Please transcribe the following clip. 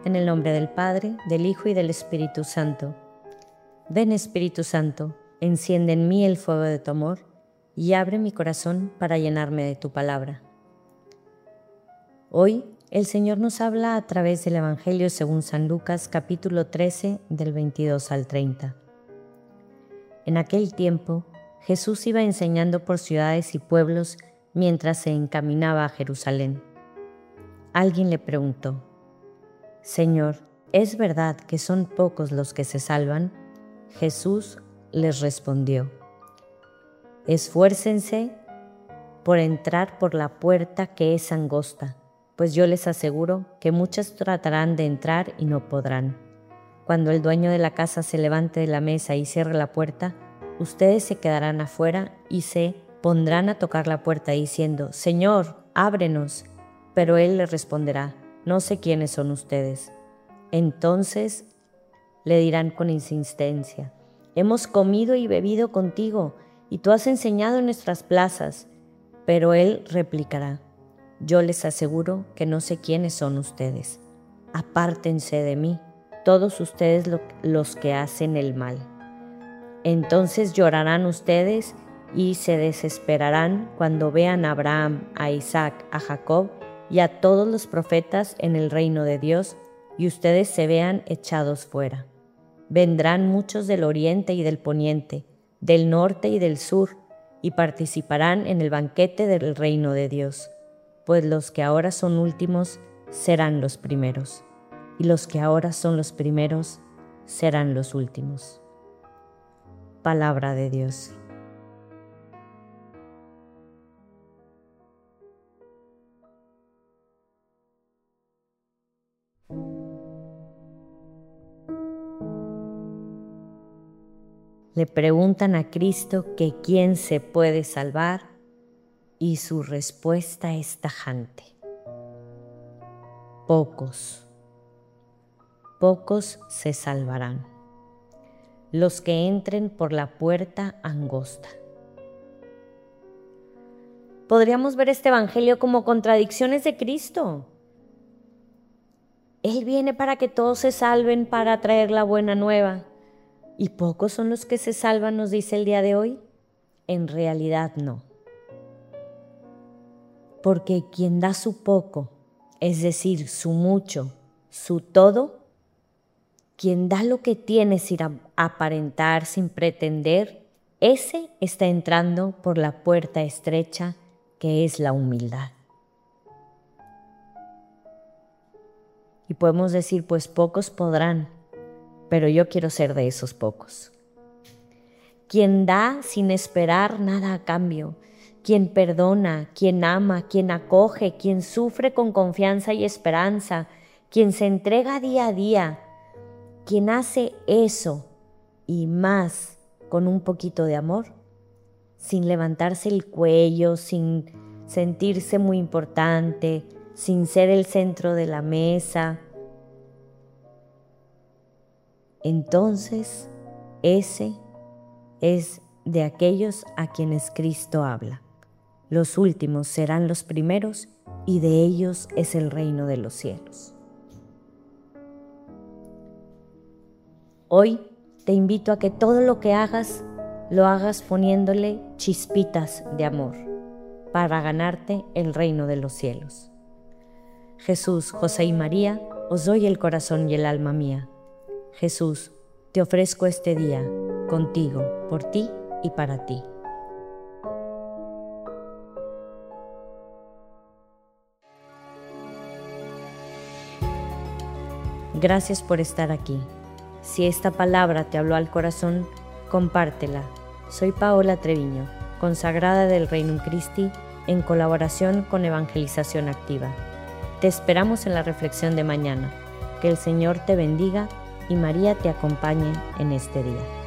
En el nombre del Padre, del Hijo y del Espíritu Santo. Ven, Espíritu Santo, enciende en mí el fuego de tu amor y abre mi corazón para llenarme de tu palabra. Hoy el Señor nos habla a través del Evangelio según San Lucas, capítulo 13, del 22 al 30. En aquel tiempo, Jesús iba enseñando por ciudades y pueblos mientras se encaminaba a Jerusalén. Alguien le preguntó: Señor, ¿es verdad que son pocos los que se salvan? Jesús les respondió: Esfuércense por entrar por la puerta que es angosta, pues yo les aseguro que muchos tratarán de entrar y no podrán. Cuando el dueño de la casa se levante de la mesa y cierre la puerta, ustedes se quedarán afuera y se pondrán a tocar la puerta diciendo: Señor, ábrenos. Pero él les responderá: no sé quiénes son ustedes. Entonces le dirán con insistencia: hemos comido y bebido contigo, y tú has enseñado en nuestras plazas. Pero él replicará: yo les aseguro que no sé quiénes son ustedes. Apártense de mí, todos ustedes los que hacen el mal. Entonces llorarán ustedes y se desesperarán cuando vean a Abraham, a Isaac, a Jacob y a todos los profetas en el reino de Dios, y ustedes se vean echados fuera. Vendrán muchos del oriente y del poniente, del norte y del sur, y participarán en el banquete del reino de Dios, pues los que ahora son últimos serán los primeros, y los que ahora son los primeros serán los últimos. Palabra de Dios. Le preguntan a Cristo que quién se puede salvar y su respuesta es tajante: pocos. Pocos se salvarán, los que entren por la puerta angosta. Podríamos ver este evangelio como contradicciones de Cristo. Él viene para que todos se salven, para traer la buena nueva. ¿Y pocos son los que se salvan, nos dice el día de hoy? En realidad no. Porque quien da su poco, es decir, su mucho, su todo, quien da lo que tiene sin aparentar, sin pretender, ese está entrando por la puerta estrecha que es la humildad. Y podemos decir, pues pocos podrán, pero yo quiero ser de esos pocos. Quien da sin esperar nada a cambio, quien perdona, quien ama, quien acoge, quien sufre con confianza y esperanza, quien se entrega día a día, quien hace eso y más con un poquito de amor, sin levantarse el cuello, sin sentirse muy importante, sin ser el centro de la mesa. Entonces, ese es de aquellos a quienes Cristo habla. Los últimos serán los primeros y de ellos es el reino de los cielos. Hoy te invito a que todo lo que hagas, lo hagas poniéndole chispitas de amor para ganarte el reino de los cielos. Jesús, José y María, os doy el corazón y el alma mía. Jesús, te ofrezco este día, contigo, por ti y para ti. Gracias por estar aquí. Si esta palabra te habló al corazón, compártela. Soy Paola Treviño, consagrada del Reino Christi, en colaboración con Evangelización Activa. Te esperamos en la reflexión de mañana. Que el Señor te bendiga y María te acompañe en este día.